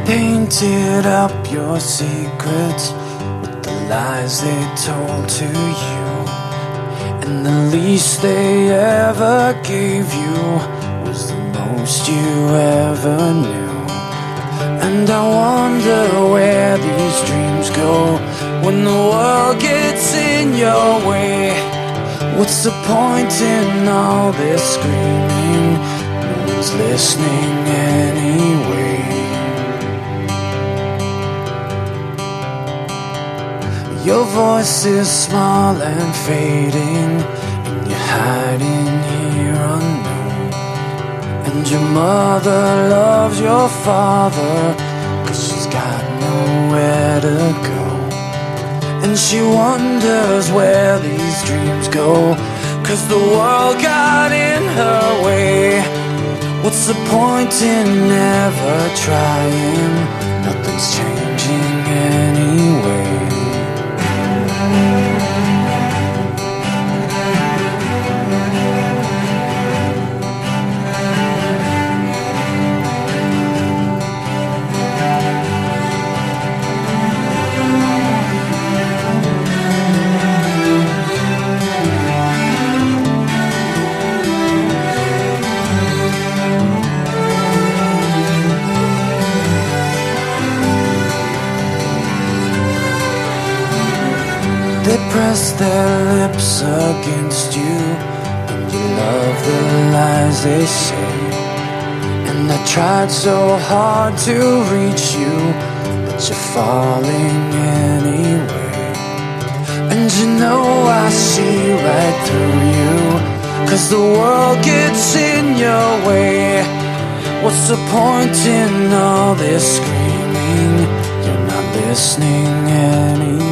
painted up your secrets with the lies they told to you, and the least they ever gave you was the most you ever knew. And I wonder where these dreams go when the world gets in your way. What's the point in all this screaming? No one's listening anyway. Your voice is small and fading, and you're hiding here unknown. And your mother loves your father, 'cause she's got nowhere to go. And she wonders where these dreams go, 'cause the world got in her way. What's the point in never trying? Nothing's changing anyway. They press their lips against you, and you love the lies they say. And I tried so hard to reach you, but you're falling anyway. And you know I see right through you, 'cause the world gets in your way. What's the point in all this screaming? You're not listening anyway.